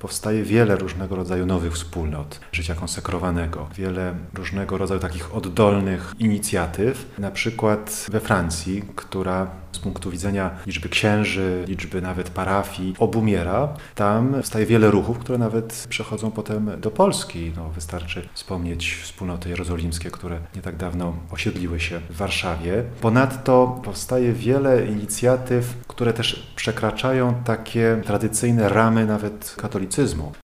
powstaje wiele różnego rodzaju nowych wspólnot życia konsekrowanego, wiele różnego rodzaju takich oddolnych inicjatyw, na przykład we Francji, która z punktu widzenia liczby księży, liczby nawet parafii obumiera. Tam powstaje wiele ruchów, które nawet przechodzą potem do Polski. Wystarczy wspomnieć wspólnoty jerozolimskie, które nie tak dawno osiedliły się w Warszawie. Ponadto powstaje wiele inicjatyw, które też przekraczają takie tradycyjne ramy nawet katolicyzmu.